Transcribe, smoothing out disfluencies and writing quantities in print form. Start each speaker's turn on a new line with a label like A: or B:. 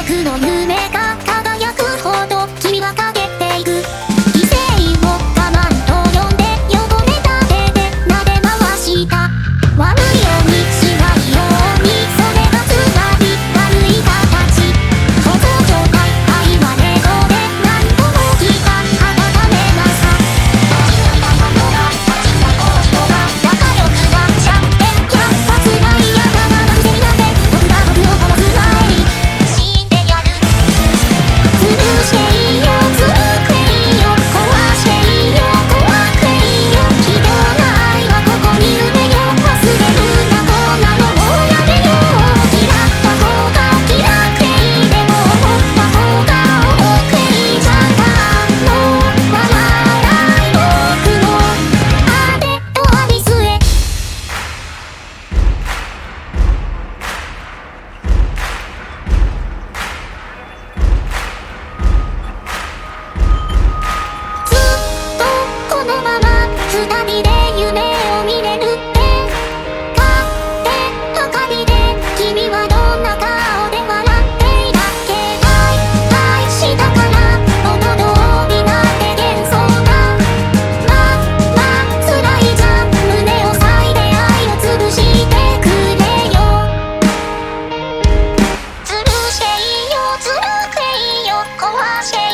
A: くの夢が輝くほど君は陰っていく。犠牲を我慢と呼んで汚れた手で撫で回した。悪いようにしないように、それがつまり悪い形。保存状態愛はレゴで何度も聞いた。温めなさ君がことが立ちたことが仲良くなっちゃってやっぱ辛いやだな。なんてみなんで僕が僕を殺す前に死んでやる。潰していいよずるくいいよ壊していいよ怖くいいよ卑怯な愛はここに埋めよう。忘れるなこんなのもうやめよう。嫌った方が嫌くいいでも思った方が重くいいじゃんか。もう笑わない僕のあれとありすえ。ずっとこのまま二人で夢を見れるって勝手はかりで君はどんな顔で笑っていたっけ。大したから元通りなんて幻想だ。まあ辛いじゃん胸を裂いて愛を潰してくれよ。ずるしていいよずるくいいよ壊して